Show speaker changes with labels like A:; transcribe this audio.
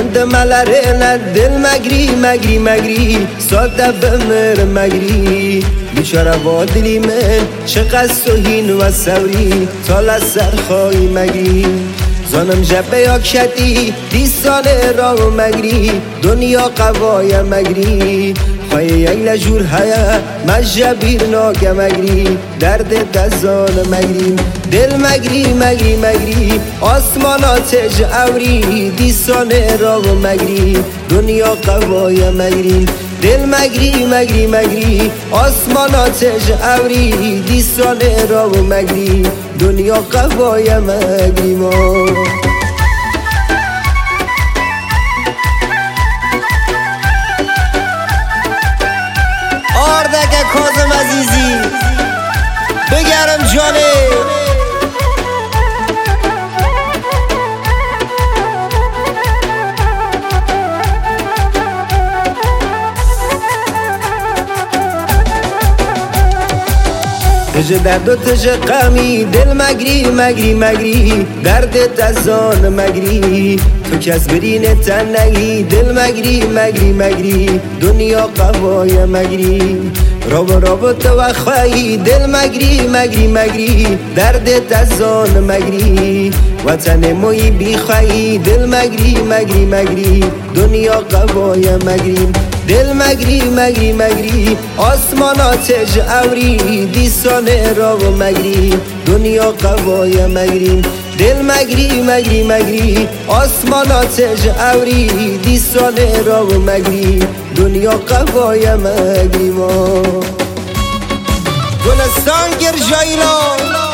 A: Yandı malarına dil magri magri Sade bemir magri بیچاره با دلی من چقدر سوهین و سوری تال از سرخوی مگری زانم جبه یا کشتی دیستانه را مگری دنیا قوای مگری خواهی یک لجور هیا مجبیر ناگه مگری درد دزان مگری دل مگری مگری مگری آسمانات جعوری دیستانه را مگری دنیا قوای مگری دل مگری مگری مگری آسمانات جعوری دیستانه را مگری دنیا قوای مگری ما آردک کاظم عزیزی بگرم جانه تجه درد و تجه غمی دل مگری مگری مگری دردت از آن مگری تو کس برین تنگی دل مگری مگری مگری دنیا قوای مگری رابو تو خواهی دل مگری مگری مگری دردت از آن مگری وطن موی بی خواهی دل مگری مگری مگری دنیا قوای مگری دل مگری مگری مگری آسمانات جعوری دیستانه را و مگری دنیا قوای مگری دل مگری مگری مگری آسمانات جعوری دیستانه را و مگری دنیا قوای مگری ما گلستان گرجایلا